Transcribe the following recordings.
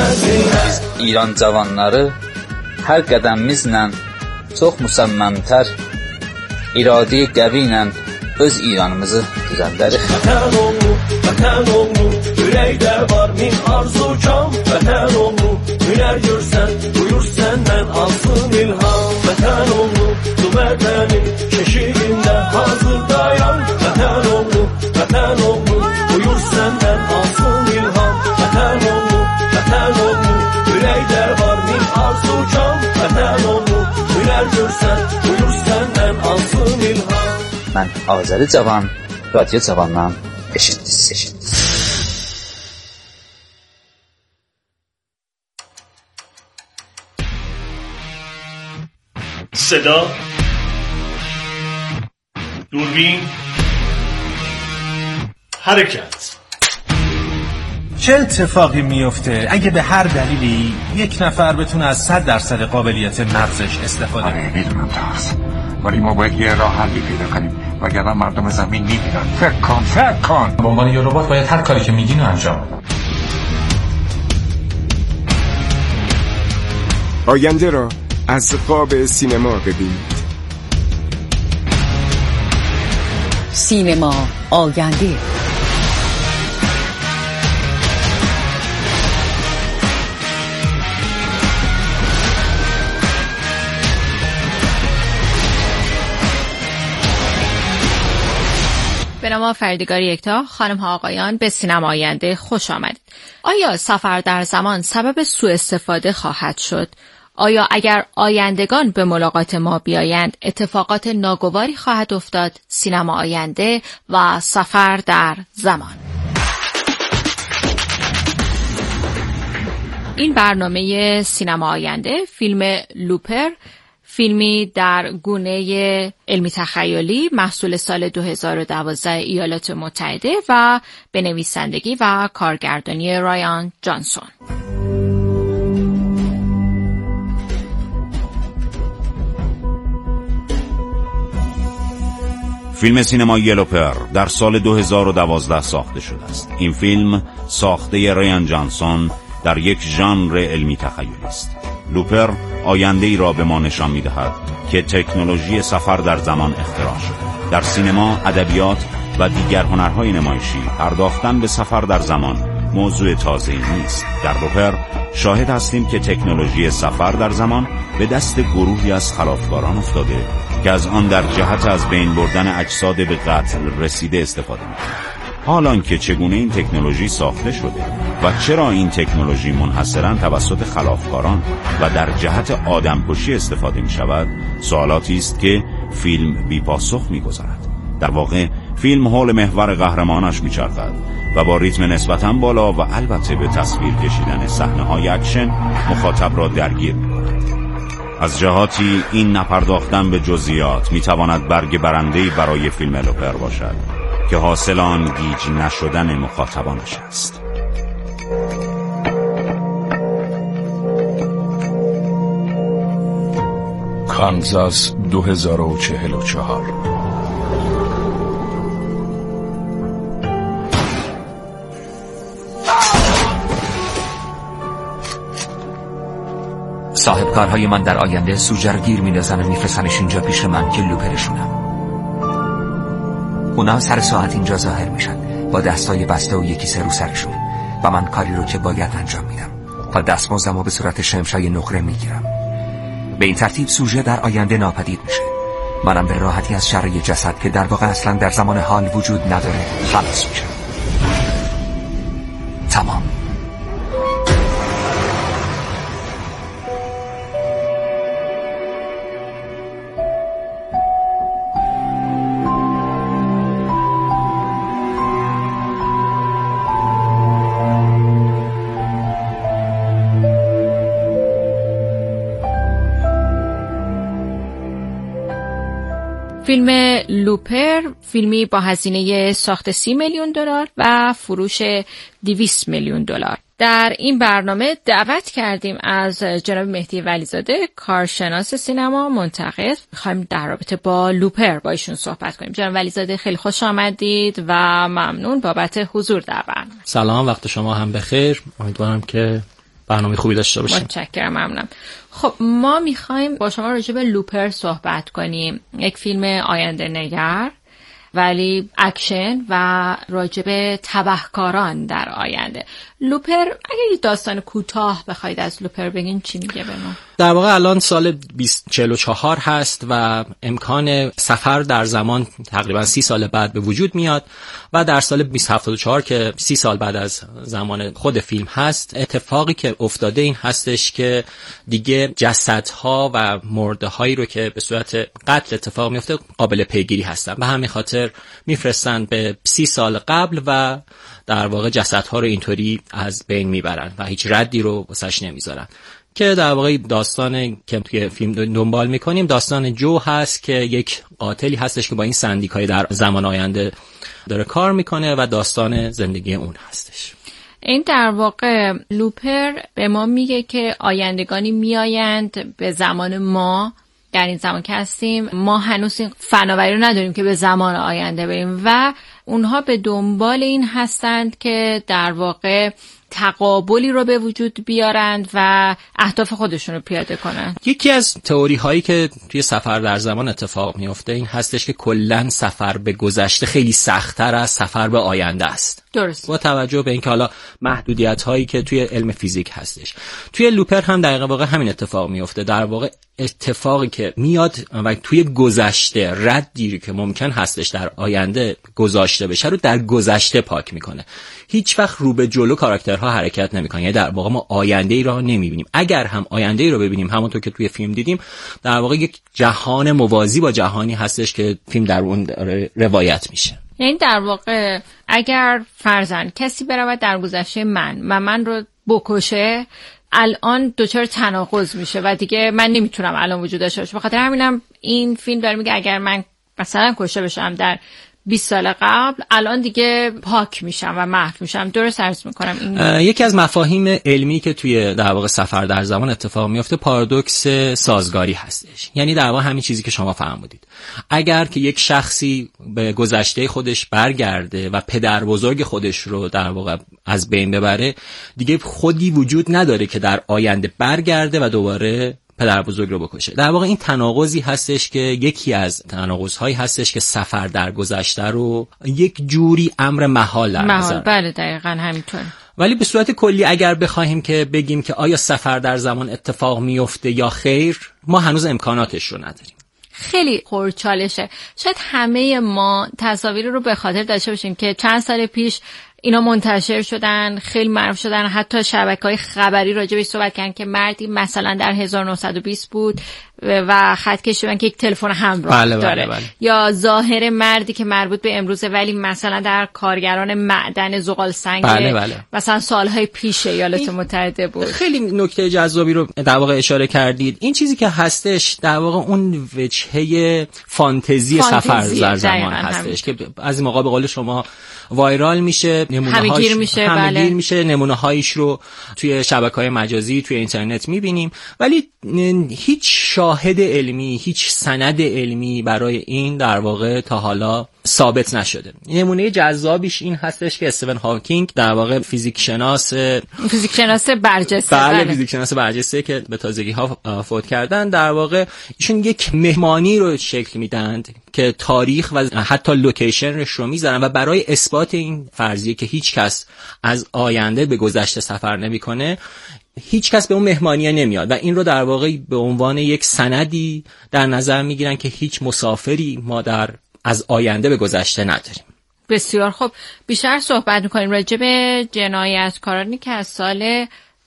İran cavanları hər qədəmimizlə çox müsəmməmtər, iradi qəvi ilə öz İranımızı düzəldərik. Vətən oğlu, ürəkdə var min arzu kam. Vətən oğlu, hünər görsən, buyur səndən alsın ilham. Vətən oğlu, bu vətənin keşiyində hazır dayan. Vətən oğlu, buyur səndən alsın ilham. Vətən oğlu, ürəkdə var min arzu kam. Vətən oğlu, hünər görsən, buyur səndən alsın ilham. Mən Azəri Cavan, Radyo Cavandan eşitdiniz. صدا، دوربین، حرکت. چه اتفاقی میفته اگه به هر دلیلی یک نفر بتونه از 100% قابلیت مغزش استفاده کنه؟ آره میدونم تاس، ولی ما باید یه راه حلی پیدا کنیم وگرنه مردم زمین میمیرن. فکر کن به عنوان یه ربات باید هر کاری که میگین رو انجام بدم. آینده را از قاب سینما ببینید. سینما آینده. به نام فریدگار یکتا. خانم ها آقایان، به سینما آینده خوش آمدید. آیا سفر در زمان سبب سوء استفاده خواهد شد؟ آیا اگر آیندگان به ملاقات ما بیایند اتفاقات ناگواری خواهد افتاد؟ سینما آینده و سفر در زمان. این برنامه سینما آینده فیلم لوپر، فیلمی در گونه علمی تخیلی محصول سال 2012 ایالات متحده و به نویسندگی و کارگردانی رایان جانسون. فیلم سینمایی لوپر در سال 2012 ساخته شده است. این فیلم ساخته رایان جانسون در یک ژانر علمی تخیلی است. لوپر آینده‌ای را به ما نشان می‌دهد که تکنولوژی سفر در زمان اختراع شده. در سینما، ادبیات و دیگر هنرهای نمایشی پرداختن به سفر در زمان موضوع تازه‌ای نیست. در لوپر شاهد هستیم که تکنولوژی سفر در زمان به دست گروهی از خلافکاران افتاده که از آن در جهت از بین بردن اجساد به قتل رسیده استفاده می‌کنند. حالان که چگونه این تکنولوژی ساخته شده و چرا این تکنولوژی منحصراً توسط خلافکاران و در جهت آدمکشی استفاده می شود، سوالاتی است که فیلم بی پاسخ می گذارد. در واقع فیلم حول محور قهرمانش می چرخد و با ریتم نسبتاً بالا و البته به تصویر کشیدن صحنه‌های اکشن مخاطب را درگیر می کند. از جهاتی این نپرداختن به جزئیات می تواند برگ برنده‌ای برای فیلم لوپر باشد که حاصل آن گیج نشدن مخاطبانش است. کانزاس 2044. صاحب کارهای من در آینده سوژه رو گیر می‌اندازن و میفرستنش اینجا پیش من که لوپرشونم. اونا سر ساعت اینجا ظاهر میشن با دستای بسته و یکی سر رو سرشون و من کاری رو که باید انجام میدم و دستمزدمو به صورت شمشای نقره میگیرم. به این ترتیب سوژه در آینده ناپدید میشه. منم به راحتی از شر یه جسد که در واقع اصلا در زمان حال وجود نداره خلاص میشم. تمام. فیلم لوپر فیلمی با هزینه ساخت 30 میلیون دلار و فروش 200 میلیون دلار. در این برنامه دعوت کردیم از جناب مهدی ولیزاده، کارشناس سینما، منتقد. می‌خوایم در رابطه با لوپر با ایشون صحبت کنیم. جناب ولیزاده خیلی خوش آمدید و ممنون بابت حضور در برنامه. سلام، وقت شما هم بخیر. امیدوارم که برنامه خوبی داشته باشیم. متشکرم، ممنونم. خب ما میخوایم با شما راجع به لوپر صحبت کنیم، یک فیلم آینده نگر ولی اکشن و راجع به تبهکاران در آینده. لوپر، اگه یه داستان کوتاه بخواید از لوپر بگین چی میگه به ما؟ در واقع الان سال 2044 هست و امکان سفر در زمان تقریبا 30 سال بعد به وجود میاد و در سال 2074 که 30 سال بعد از زمان خود فیلم هست، اتفاقی که افتاده این هستش که دیگه جسدها و مرده‌هایی رو که به صورت قتل اتفاق میفته قابل پیگیری هستن. به همین خاطر میفرستن به 30 سال قبل و در واقع جسدها رو اینطوری از بین میبرن و هیچ ردی رو واسش نمیذارن. که در واقع داستان که توی فیلم دنبال میکنیم داستان جو هست که یک قاتلی هستش که با این سندیکای در زمان آینده داره کار میکنه و داستان زندگی اون هستش. این در واقع لوپر به ما میگه که آیندگانی میآیند به زمان ما، در این زمان که هستیم ما هنوز این فناوری رو نداریم که به زمان آینده بریم و اونها به دنبال این هستند که در واقع تقابلی رو به وجود بیارند و اهداف خودشون رو پیاده کنند. یکی از تئوری هایی که توی سفر در زمان اتفاق میفته این هستش که کلاً سفر به گذشته خیلی سخت‌تر از سفر به آینده است. درست. با توجه به اینکه حالا محدودیت هایی که توی علم فیزیک هستش. توی لوپر هم در واقع همین اتفاق میفته. در واقع اتفاقی که میاد و توی گذشته ردی که ممکن هستش در آینده گذاشته بشه رو در گذشته پاک میکنه. هیچ وقت رو به جلو کاراکترها حرکت نمیکنن. یعنی در واقع ما آینده ای رو نمیبینیم. اگر هم آینده ای رو ببینیم همونطور که توی فیلم دیدیم در واقع یک جهان موازی با جهانی هستش که فیلم در اون روایت میشه. یعنی در واقع اگر فرضاً کسی برود در گذشته من رو بکشه، الان دچار تناقض میشه و دیگه من نمیتونم الان وجود داشته باشم. بخاطر همینم این فیلم داره میگه اگر من مثلا کشته بشم در 20 سال قبل، الان دیگه پاک میشم و محو میشم. درست عرض میکنم این یکی از مفاهیم علمی که توی در واقع سفر در زمان اتفاق میفته پارادوکس سازگاری هستش. یعنی در واقع همین چیزی که شما فرمودید. اگر که یک شخصی به گذشته خودش برگرده و پدر بزرگ خودش رو در واقع از بین ببره، دیگه خودی وجود نداره که در آینده برگرده و دوباره پدر بزرگ رو بکشه. در واقع این تناقضی هستش که یکی از تناقض‌هایی هستش که سفر در گذشته رو یک جوری امر محال در نظر. بله دقیقاً همینطور. ولی به صورت کلی اگر بخوایم که بگیم که آیا سفر در زمان اتفاق میفته یا خیر، ما هنوز امکاناتش رو نداریم. خیلی پرچالشه. شاید همه ما تصاویری رو به خاطر داشته باشیم که چند سال پیش اینا منتشر شدن، خیلی معروف شدن، حتی شبکه‌های خبری راجع بهش صحبت کردن که مردی مثلا در 1920 بود و خط کشیدن که یک تلفن همراه داره. بله. یا ظاهر مردی که مربوط به امروزه ولی مثلا در کارگران معدن زغال سنگ مثلا سالهای پیش ایالات متحده بود. خیلی نکته جذابی رو در واقع اشاره کردید. این چیزی که هستش در واقع اون وجهه فانتزی سفر در زمان هستش که از این موقع به قول شما وایرال میشه، همه‌گیر میشه، نمونه‌هایش رو توی شبکه‌های مجازی توی اینترنت می‌بینیم، ولی هیچ شاهد علمی، هیچ سند علمی برای این در واقع تا حالا ثابت نشده. نمونه جذابیش این هستش که استیون هاکینگ در واقع فیزیکشناس برجسته، بله فیزیکشناس برجسته که به تازگی‌ها فوت کردن، در واقع ایشون یک مهمانی رو شکل میدند که تاریخ و حتی لوکیشنش رو میذارن و برای اثبات این فرضیه که هیچ کس از آینده به گذشته سفر نمیکنه، هیچ کس به اون مهمانیه نمیاد و این رو در واقع به عنوان یک سندی در نظر میگیرن که هیچ مسافری ما از آینده به گذشته نداریم. بسیار خوب. بیشتر صحبت میکنیم راجع به جنایتکارانی که از سال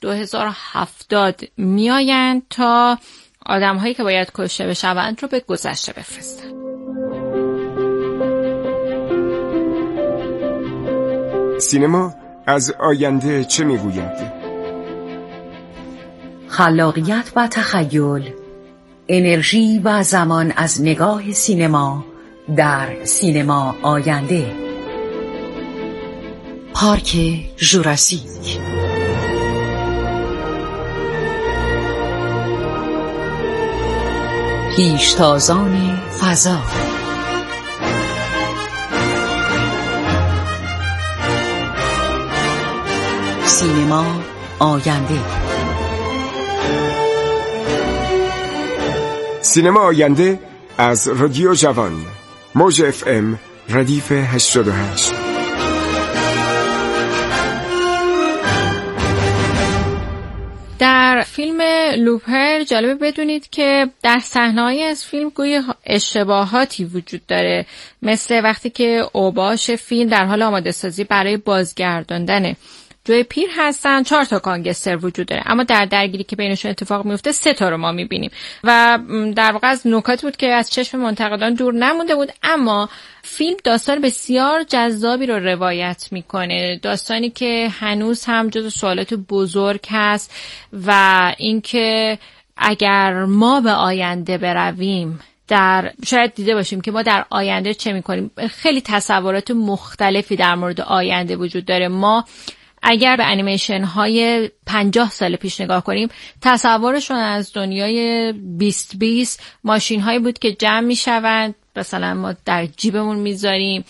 2070 میآیند تا آدم‌هایی که باید کشته بشوند رو به گذشته بفرستن. سینما از آینده چه میگوید؟ خلاقیت و تخیل، انرژی و زمان از نگاه سینما در سینما آینده. پارک ژوراسیک. پیشتازان فضا. سینما آینده. سینما آینده از رادیو جوان، موج FM ردیف 88. در فیلم لوپر جالبه بدونید که در صحنه‌ای از فیلم گویا اشتباهاتی وجود داره، مثل وقتی که اوباش فیلم در حال آماده سازی برای بازگرداندن جوی پیر هستن، 4 تا گانگستر وجود داره، اما در درگیری که بینشون اتفاق میفته 3 تا رو ما میبینیم و در واقع از نکاتی بود که از چشم منتقدان دور نمونده بود. اما فیلم داستان بسیار جذابی رو روایت میکنه، داستانی که هنوز هم جزو سوالات بزرگ هست و اینکه اگر ما به آینده برویم، شاید دیده باشیم که ما در آینده چه میکنیم. خیلی تصورات مختلفی در مورد آینده وجود داره. ما اگر به انیمیشن های 50 سال پیش نگاه کنیم، تصورشون از دنیای 2020 ماشین هایی بود که جمع می شوند، مثلا ما در جیبمون میذاریم،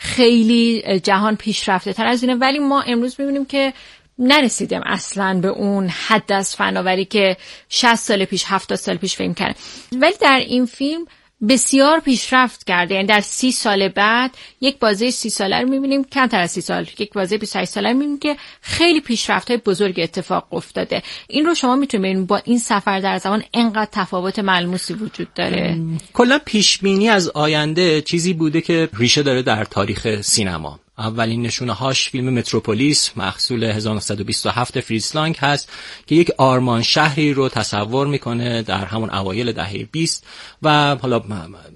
خیلی جهان پیشرفته تر از اینه، ولی ما امروز میبینیم که نرسیدیم اصلا به اون حد از فناوری که 60 سال پیش 70 سال پیش فکر کردن. ولی در این فیلم بسیار پیشرفت کرده، یعنی در 30 سال بعد یک بازی 30 ساله رو می‌بینیم، کمتر از 30 سال یک بازی 28 ساله رو می‌بینیم که خیلی پیشرفت‌های بزرگ اتفاق افتاده. این رو شما می‌تونید ببینید با این سفر در زمان اینقدر تفاوت ملموسی وجود داره. کلا پیش‌بینی از آینده چیزی بوده که ریشه داره در تاریخ سینما. اولین نشونه‌هاش فیلم متروپولیس محصول 1927 فریتز لانگ هست که یک آرمان شهری رو تصور میکنه در همون اوایل دهه 20 و حالا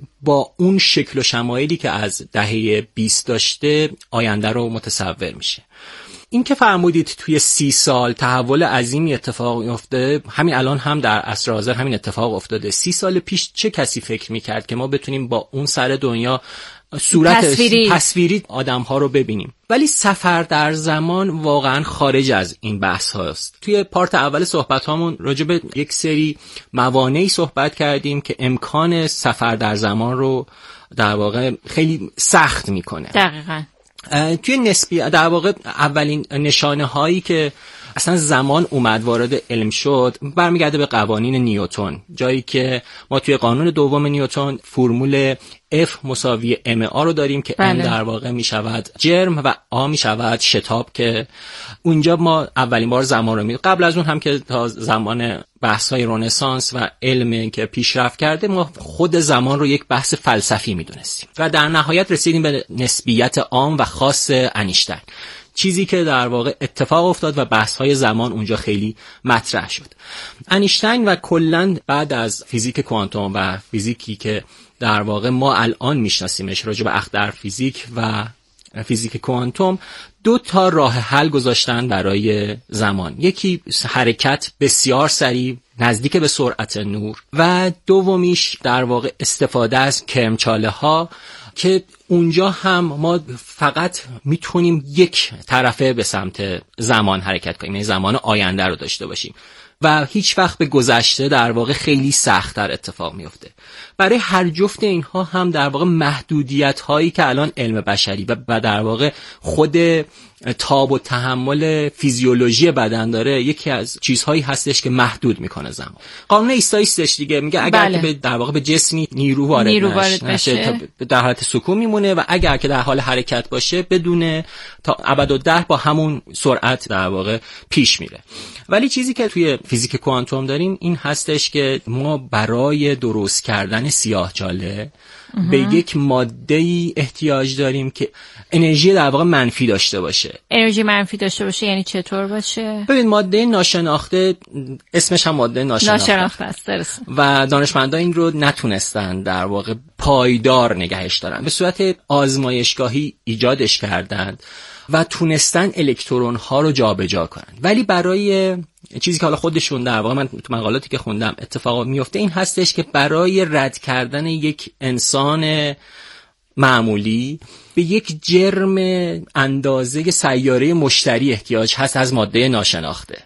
با اون شکل و شمایلی که از دهه 20 داشته آینده رو متصور میشه. این که فرمودید توی 30 سال تحول عظیمی اتفاق میفته، همین الان هم در عصر حاضر همین اتفاق افتاده. 30 سال پیش چه کسی فکر میکرد که ما بتونیم با اون سر دنیا صورت تصویری آدم‌ها رو ببینیم؟ ولی سفر در زمان واقعا خارج از این بحث هاست. توی پارت اول صحبتامون راجع به یک سری موانعی صحبت کردیم که امکان سفر در زمان رو در واقع خیلی سخت میکنه. دقیقاً. توی نسبی در واقع اولین نشانه هایی که اصلا زمان اومد وارد علم شد برمیگرده به قوانین نیوتن، جایی که ما توی قانون دوم نیوتن فرمول F مساوی ma رو داریم که M در واقع می شود جرم و A می شود شتاب، که اونجا ما اولین بار زمان رو می قبل از اون هم که تا زمان بحث های رنسانس و علم که پیشرفت کرده ما خود زمان رو یک بحث فلسفی می دونستیم و در نهایت رسیدیم به نسبیت عام و خاص انیشتین، چیزی که در واقع اتفاق افتاد و بحث‌های زمان اونجا خیلی مطرح شد. انیشتین و کلاً بعد از فیزیک کوانتوم و فیزیکی که در واقع ما الان میشناسیمش راجع به اختر فیزیک و فیزیک کوانتوم، 2 تا راه حل گذاشتن برای زمان. یکی حرکت بسیار سریع نزدیک به سرعت نور و دومیش در واقع استفاده از کرمچاله ها که اونجا هم ما فقط میتونیم یک طرفه به سمت زمان حرکت کنیم، یعنی زمان آینده رو داشته باشیم و هیچ وقت به گذشته در واقع خیلی سخت‌تر اتفاق میفته. برای هر جفت اینها هم در واقع محدودیت هایی که الان علم بشری و در واقع خود تاب و تحمل فیزیولوژی بدن داره، یکی از چیزهایی هستش که محدود میکنه زمان. قانون ایستایستش دیگه میگه اگر که در واقع به جسمی نیرو وارد نشه در حالت سکون میمونه و اگر که در حال حرکت باشه بدون تا ابدالدهر با همون سرعت در واقع پیش میره. ولی چیزی که توی فیزیک کوانتوم داریم این هستش که ما برای درست کردن سیاه‌چاله به یک ماده‌ای احتیاج داریم که انرژی در واقع منفی داشته باشه. انرژی منفی داشته باشه یعنی چطور باشه؟ ببین ماده ناشناخته، اسمش هم ماده ناشناخته است و دانشمندان این رو نتونستن در واقع پایدار نگهش دارن، به صورت آزمایشگاهی ایجادش کردند و تونستن الکترون ها رو جابجا کنن. ولی برای چیزی که حالا خودشون در واقع من تو مقالاتی که خوندم اتفاق میفته این هستش که برای رد کردن یک انسان معمولی به یک جرم اندازه سیاره مشتری احتیاج هست از ماده ناشناخته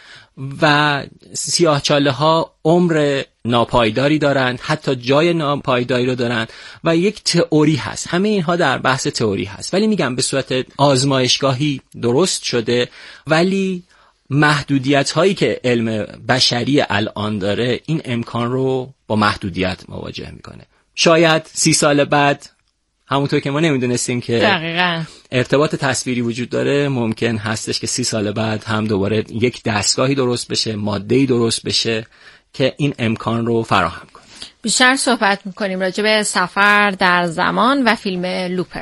و سیاه‌چاله ها عمر ناپایداری دارن، حتی جای ناپایداری رو دارن و یک تئوری هست. همه اینها در بحث تئوری هست، ولی میگم به صورت آزمایشگاهی درست شده، ولی محدودیت هایی که علم بشری الان داره این امکان رو با محدودیت مواجه میکنه. شاید 30 سال بعد همونطور که ما نمیدونستیم که دقیقاً ارتباط تصویری وجود داره، ممکن هستش که 30 سال بعد هم دوباره یک دستگاهی درست بشه، ماده‌ای درست بشه که این امکان رو فراهم کنه. بیشتر صحبت میکنیم راجع به سفر در زمان و فیلم لوپر.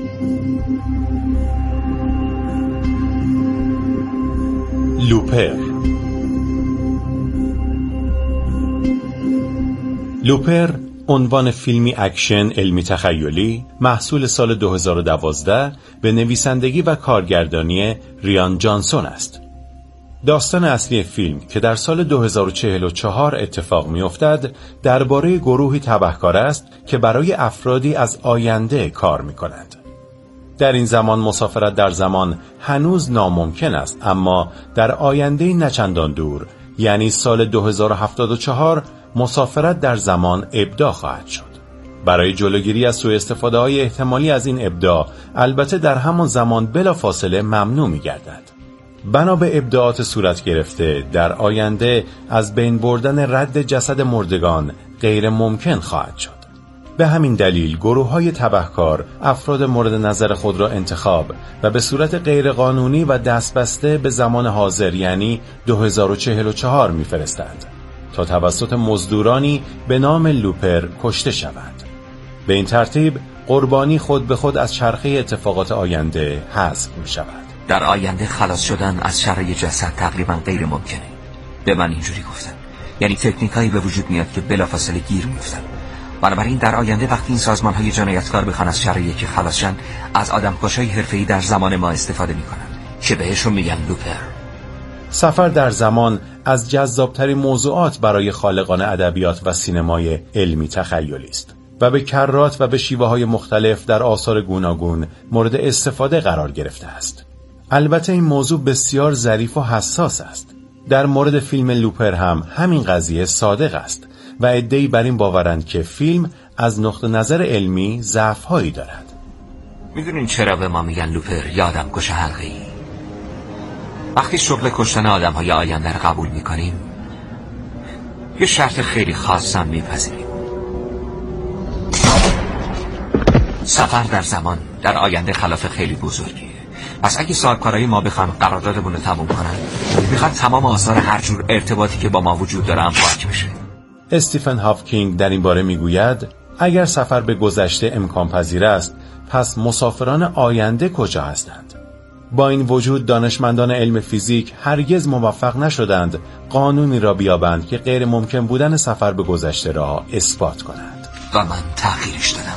لوپر عنوان فیلمی اکشن علمی تخیلی محصول سال 2012 به نویسندگی و کارگردانی ریان جانسون است. داستان اصلی فیلم که در سال 2044 اتفاق می‌افتد درباره گروهی تبهکار است که برای افرادی از آینده کار می‌کنند. در این زمان مسافرت در زمان هنوز ناممکن است، اما در آینده نچندان دور، یعنی سال 2074، مسافرت در زمان ابداع خواهد شد. برای جلوگیری از سوء استفاده‌های احتمالی از این ابداع، البته در همان زمان بلافاصله ممنوع می‌گردد. بنا به ابداعات صورت گرفته، در آینده از بین بردن رد جسد مردگان غیر ممکن خواهد شد. به همین دلیل گروه‌های تبهکار افراد مورد نظر خود را انتخاب و به صورت غیرقانونی و دستبسته به زمان حاضر یعنی 2044 می‌فرستند تا توسط مزدورانی به نام لوپر کشته شوند. به این ترتیب قربانی خود به خود از چرخه اتفاقات آینده حذف می‌شود. در آینده خلاص شدن از شر جسد تقریبا غیر ممکنه. به من اینجوری گفتن. یعنی تکنیکایی به وجود میاد که بلافاصله گیر میفتن. بنابراین در آینده وقتی این سازمان‌های جنایتکار بخوان از شر یکی خلاص شن، از آدمکشای حرفه‌ای در زمان ما استفاده میکنن که بهشون میگن لوپر. سفر در زمان از جذابترین موضوعات برای خالقان ادبیات و سینمای علمی تخیلی است و به کرات و به شیوه‌های مختلف در آثار گوناگون مورد استفاده قرار گرفته است. البته این موضوع بسیار ظریف و حساس است. در مورد فیلم لوپر هم همین قضیه صادق است و عده‌ای بر این باورند که فیلم از نقطه نظر علمی ضعف‌هایی دارد. میدونین چرا به ما میگن لوپر یا آدمکش حلقه‌ای؟ وقتی شغل کشتن آدم‌های آینده رو قبول میکنیم، یه شرط خیلی خاص هم میپذیریم. سفر در زمان در آینده خلاف خیلی بزرگیه. پس اگه صاحبکارای ما بخوان قراردادمون رو تموم کنن، میخوان تمام آثار هر جور ارتباطی که با ما وجود داره هم پاک بشه. استیفن هاکینگ در این باره میگوید اگر سفر به گذشته امکان پذیر است، پس مسافران آینده کجا هستند؟ با این وجود دانشمندان علم فیزیک هرگز موفق نشدند قانونی را بیابند که غیر ممکن بودن سفر به گذشته را اثبات کنند. و من تغییرش دادم.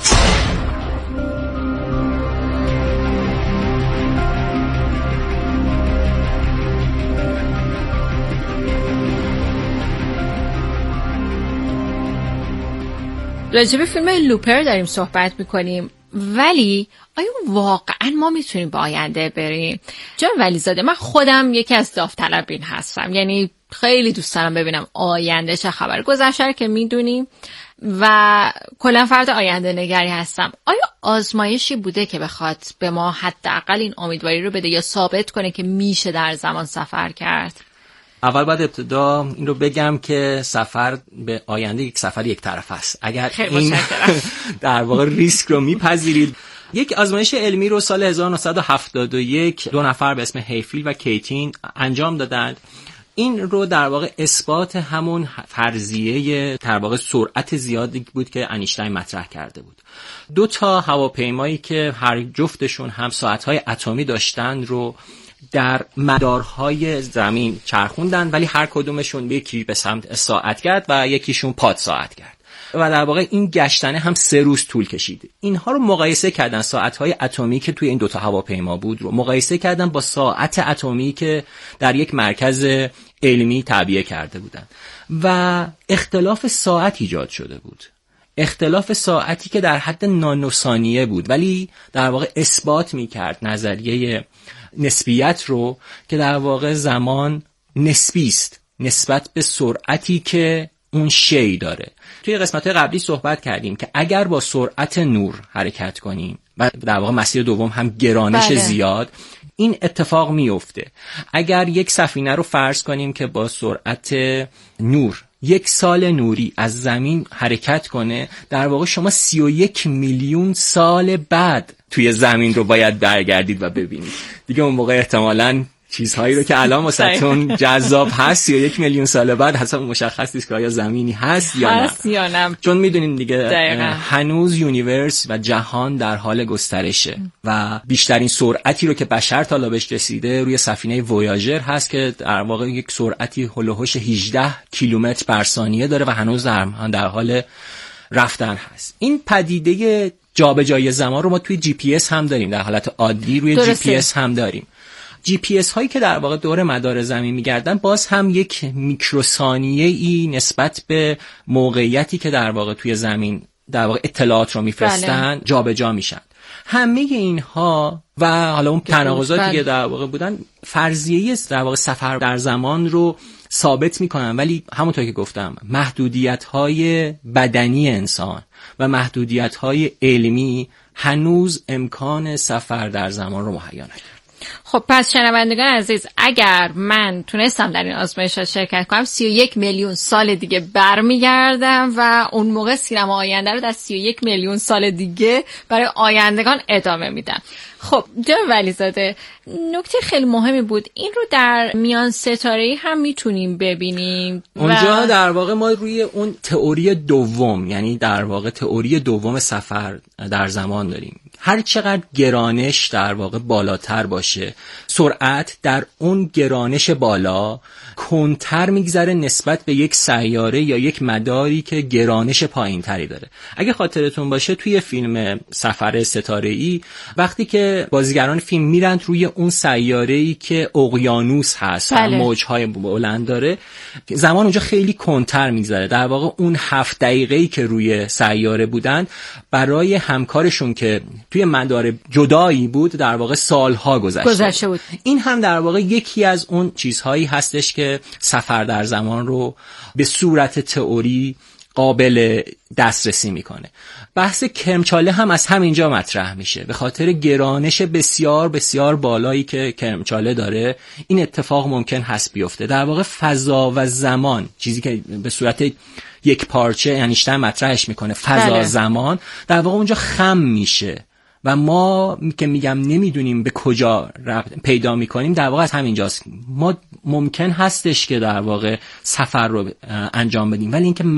راجع به فیلم لوپر داریم صحبت میکنیم، ولی آیا واقعا ما میتونیم به آینده بریم؟ جان ولیزاده، من خودم یکی از داوطلبین هستم، یعنی خیلی دوست دارم ببینم آینده چه خبر. گذشته که میدونیم و کلا فرد آینده نگری هستم. آیا آزمایشی بوده که بخواد به ما حداقل این امیدواری رو بده یا ثابت کنه که میشه در زمان سفر کرد؟ اول باید ابتدا این رو بگم که سفر به آینده یک سفر یک طرف است. اگر این در واقع ریسک رو میپذیرید. یک آزمایش علمی رو سال 1971 دو نفر به اسم هیفیل و کیتین انجام دادند. این رو در واقع اثبات همون فرضیه در واقع سرعت زیادی بود که انیشتین مطرح کرده بود. دو تا هواپیمایی که هر جفتشون هم ساعت‌های اتمی داشتن رو در مدارهای زمین چرخوندن، ولی هر کدومشون یکی به سمت ساعت کرد و یکیشون پاد ساعت کرد و در واقع این گشتنه هم 3 روز طول کشید. اینها رو مقایسه کردن، ساعت‌های اتمی که توی این دوتا هواپیما بود رو مقایسه کردن با ساعت اتمی که در یک مرکز علمی تعبیه کرده بودن و اختلاف ساعت ایجاد شده بود. اختلاف ساعتی که در حد نانوثانیه بود، ولی در واقع اثبات می‌کرد نظریه نسبیت رو که در واقع زمان نسبی است نسبت به سرعتی که اون شی داره. توی قسمت‌های قبلی صحبت کردیم که اگر با سرعت نور حرکت کنیم و در واقع مسیر دوم هم گرانش زیاد، این اتفاق میفته. اگر یک سفینه رو فرض کنیم که با سرعت نور 1 سال نوری از زمین حرکت کنه، در واقع شما 31 میلیون سال بعد توی زمین رو باید برگردید و ببینید. دیگه اون موقع احتمالاً چیزهایی رو که الان واسهتون جذاب هست 31 میلیون سال بعد حساب مشخص نیست که آیا زمینی هست یا نه. چون میدونین دیگه هنوز یونیورس و جهان در حال گسترشه و بیشترین سرعتی رو که بشر تا حالا بهش رسیده روی سفینه وویاژر هست که در واقع یک سرعتی هولوحش 18 کیلومتر بر ثانیه داره و هنوز در حال رفتن هست. این پدیده جابجایی زمان رو ما توی جی پی اس هم داریم، در حالت عادی روی جی پی اس هم داریم. جی پی اس هایی که در واقع دور مدار زمین میگردن باز هم یک میکروثانیه‌ای نسبت به موقعیتی که در واقع توی زمین در واقع اطلاعات رو میفرستن جابجا میشن. همه اینها و حالا اون تناقضاتی که در واقع بودن فرضیه در واقع سفر در زمان رو ثابت میکنن، ولی همونطور که گفتم محدودیت‌های بدنی انسان و محدودیت‌های علمی هنوز امکان سفر در زمان رو مهیا نکرد. خب پس شنوندگان عزیز، اگر من تونستم در این آزمایشات شرکت کنم 31 میلیون سال دیگه برمیگردم و اون موقع سینما آینده رو در 31 میلیون سال دیگه برای آیندگان ادامه میدم. خب جناب ولیزاده، نکته خیلی مهمی بود، این رو در میان ستاره‌ای هم میتونیم ببینیم اونجا در واقع ما روی اون تئوری دوم، یعنی در واقع تئوری دوم سفر در زمان داریم. هر چقدر گرانش در واقع بالاتر باشه، سرعت در اون گرانش بالا کنتر میگذره نسبت به یک سیاره یا یک مداری که گرانش پایین تری داره. اگه خاطرتون باشه توی فیلم سفر ستاره‌ای وقتی که بازیگران فیلم میرن روی اون سیاره‌ای که اقیانوس هست و موج‌های بلند داره، زمان اونجا خیلی کنتر میگذره. در واقع اون 7 دقیقه‌ای که روی سیاره بودن برای همکارشون که توی مدار جدایی بود در واقع سالها گذشته بود. این هم در واقع یکی از اون چیزهایی هستش که سفر در زمان رو به صورت تئوری قابل دسترسی میکنه. بحث کرمچاله هم از همینجا مطرح میشه. به خاطر گرانش بسیار بسیار بالایی که کرمچاله داره این اتفاق ممکن هست بیفته. در واقع فضا و زمان، چیزی که به صورت یک پارچه اینشتین مطرحش میکنه، فضا زمان در واقع اونجا خم میشه و ما که میگم نمیدونیم به کجا پیدا میکنیم در واقع از همینجاست. ما ممکن هستش که در واقع سفر رو انجام بدیم، ولی اینکه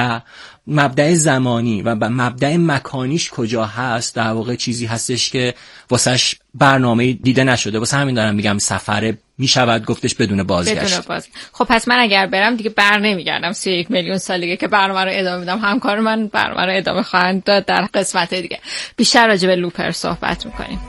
مبدأ زمانی و مبدأ مکانیش کجا هست در واقع چیزی هستش که واسش برنامه دیده نشده. واسه همین دارم میگم سفر میشود گفتش بدون بازگشت. خب پس من اگر برم دیگه بر نمیگردم 31 میلیون سال دیگه که برنامه رو ادامه میدم. همکار من برنامه رو ادامه خواهند داد در قسمت دیگه. بیشتر راجع به لوپر صحبت میکنیم.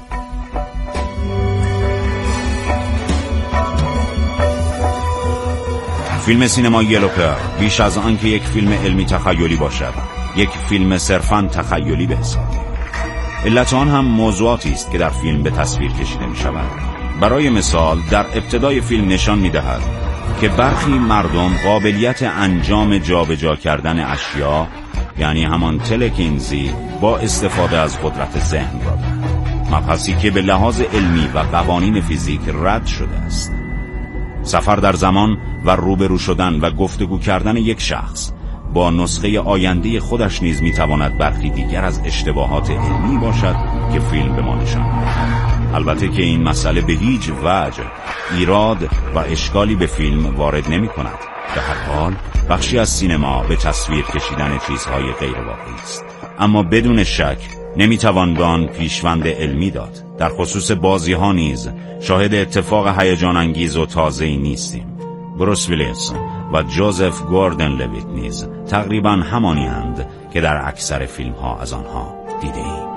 فیلم سینمایی لوپر بیش از آن که یک فیلم علمی تخیلی باشد، یک فیلم صرفاً تخیلی به حساب. علت آن هم موضوعاتی است که در فیلم به تصویر کشیده می شود. برای مثال در ابتدای فیلم نشان می دهد که برخی مردم قابلیت انجام جابجا کردن اشیا، یعنی همان تلکینزی، با استفاده از قدرت ذهن را دارند. مبحثی که به لحاظ علمی و قوانین فیزیک رد شده است. سفر در زمان و روبرو شدن و گفتگو کردن یک شخص با نسخه آینده خودش نیز میتواند برخی دیگر از اشتباهات علمی باشد که فیلم به ما نشان می‌دهد. البته که این مسئله به هیچ وجه ایراد و اشکالی به فیلم وارد نمی‌کند. به هر حال بخشی از سینما به تصویر کشیدن چیزهای غیر واقعی است، اما بدون شک نمیتوان به آن پیشوند علمی داد. در خصوص بازی ها نیز شاهد اتفاق هیجان انگیز و تازه‌ای نیستیم. بروس ویلیس و جوزف گوردن لویت نیز تقریبا همانی هستند که در اکثر فیلم ها از آنها دیده ایم.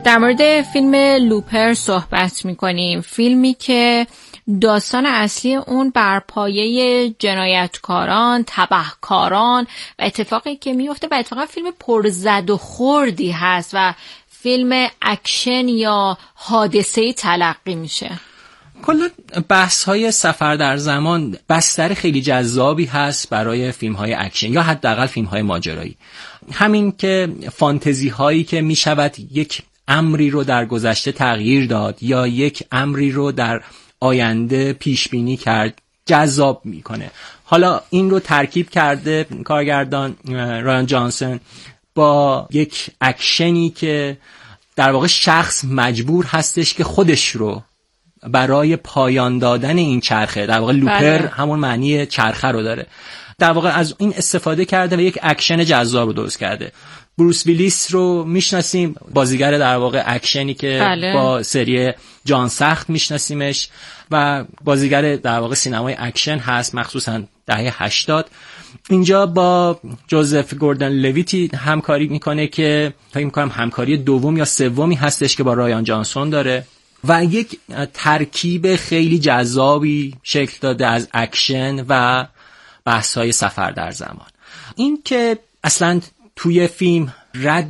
در مورد فیلم لوپر صحبت میکنیم، فیلمی که داستان اصلی اون بر پایه جنایتکاران، تبهکاران و اتفاقی که میفته و اتفاقا فیلم پرزد و خوردی هست و فیلم اکشن یا حادثه‌ای تلقی میشه. کلا بحث‌های سفر در زمان بستر خیلی جذابی هست برای فیلم‌های اکشن یا حداقل فیلم‌های ماجرایی. همین که فانتزی هایی که میشود یک امری رو در گذشته تغییر داد یا یک امری رو در آینده پیش بینی کرد جذاب میکنه. حالا این رو ترکیب کرده کارگردان رایان جانسون با یک اکشنی که در واقع شخص مجبور هستش که خودش رو برای پایان دادن این چرخه، در واقع لوپر همون معنی چرخه رو داره، در واقع از این استفاده کرده و یک اکشن جذاب رو درست کرده. بروس ویلیس رو میشناسیم، بازیگر در واقع اکشنی که با سری جان سخت میشناسیمش و بازیگر در واقع سینمای اکشن هست، مخصوصا دهه 80. اینجا با جوزف گوردن لویتی همکاری میکنه که فکر میکنم همکاری دوم یا سومی هستش که با رایان جانسون داره و یک ترکیب خیلی جذابی شکل داده از اکشن و بحث‌های سفر در زمان. این که اصلاً توی فیلم رد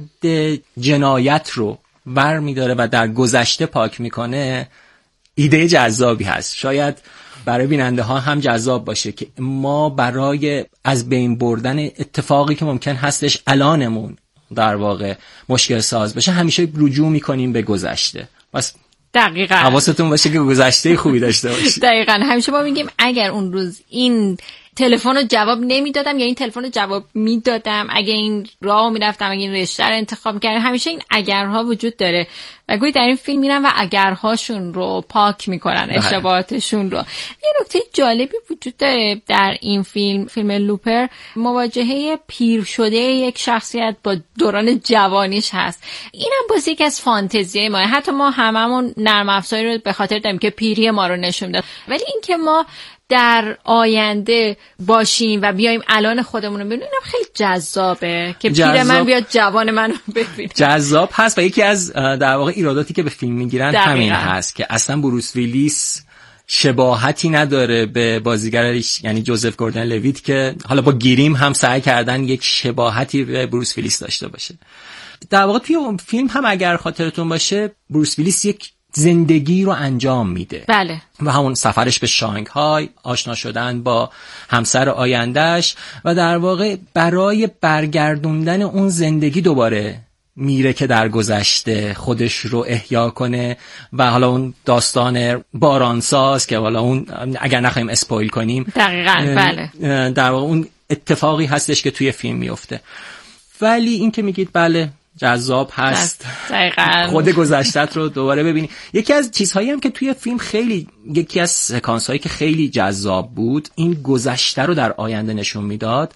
جنایت رو برمی‌داره و در گذشته پاک میکنه، ایده جذابی هست. شاید برای بیننده ها هم جذاب باشه که ما برای از بین بردن اتفاقی که ممکن هستش الانمون در واقع مشکل ساز بشه همیشه رجوع میکنیم به گذشته. بس دقیقاً حواستون باشه که گذشته خوبی داشته باشید. دقیقاً همیشه ما میگیم اگر اون روز این تلفن رو جواب نمیدادم یا این تلفن رو جواب میدادم، اگه این راه میرفتم، اگه این رشته رو انتخاب میکردم، همیشه این اگرها وجود داره و گویا در این فیلم میرن و اگرهاشون رو پاک میکنن، اشتباهاتشون رو. یه نکته جالبی وجود داره در این فیلم لوپر، مواجهه پیر شده یک شخصیت با دوران جوانیش هست. اینم باز یک از فانتزیای ما، حتی ما هممون نرم افزاری رو به خاطر داریم که پیری ما رو نشون داد، ولی این که ما در آینده باشیم و بیایم الان خودمون رو ببینیم خیلی جذابه که پیر من بیاد جوان منو ببینه. جذاب هست و یکی از در واقع ایراداتی که به فیلم میگیرن همین هست که اصلا بروس ویلیس شباهتی نداره به بازیگرش، یعنی جوزف گوردن لویت، که حالا با گریم هم سعی کردن یک شباهتی به بروس ویلیس داشته باشه. در واقع توی فیلم هم اگر خاطرتون باشه بروس ویلیس یک زندگی رو انجام میده. بله. و همون سفرش به شانگهای، آشنا شدن با همسر آیندهش و در واقع برای برگردوندن اون زندگی دوباره میره که در گذشته خودش رو احیا کنه و حالا اون داستان بارانساز که حالا اون اگر نخواهیم اسپویل کنیم دقیقاً بله در واقع اون اتفاقی هستش که توی فیلم میفته. ولی این که میگید بله جذاب هست دقیقاً خود گذشتت رو دوباره ببینی. یکی از چیزهایی هم که توی فیلم خیلی، یکی از سکانس هایی که خیلی جذاب بود، این گذشته رو در آینده نشون میداد.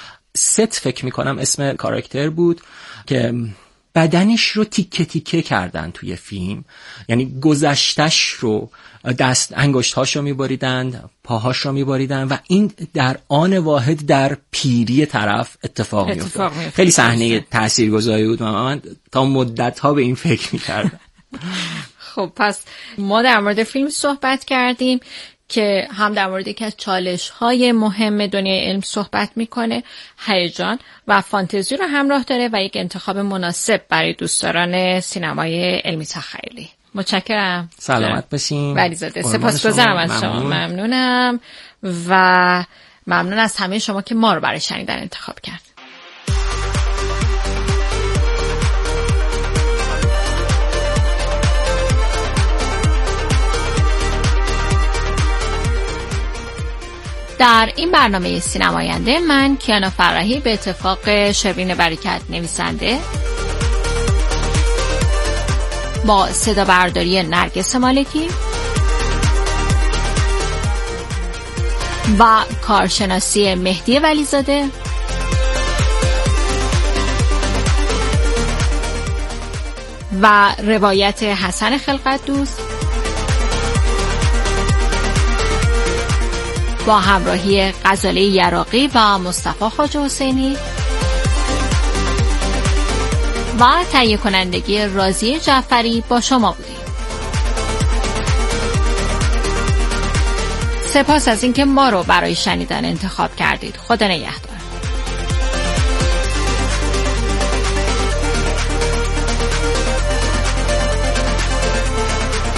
ست فکر میکنم اسم کاراکتر بود که بدنش رو تیکه تیکه کردن توی فیلم، یعنی گذشتهش رو دست انگشت‌هاش رو می‌بریدن، پاهاش رو می‌بریدن و این در آن واحد در پیری طرف اتفاق می‌افتاد. خیلی صحنه تاثیرگذاری بود. من تا مدت‌ها به این فکر می‌کردم. خب پس ما در مورد فیلم صحبت کردیم که هم در مورد یکی از چالش‌های مهم دنیای علم صحبت می‌کنه، هیجان و فانتزی رو همراه داره و یک انتخاب مناسب برای دوستداران سینمای علمی تخیلی. متشکرم. سلامت باشین. ولیزاده سپاسگزارم از شما. ممنونم و ممنون از همه شما که ما رو برای شنیدن انتخاب کرد. در این برنامه سینماینده من کیانا فرحی به اتفاق شبین برکت نویسنده با صدا برداری نرگس مالکی و کارشناسی مهدی ولیزاده و روایت حسن خلقت دوست با همراهی غزاله یراقی و مصطفی خواجه حسینی و تهیه کنندگی راضیه جعفری با شما بودیم. سپاس از اینکه ما رو برای شنیدن انتخاب کردید. خدا نگهدار.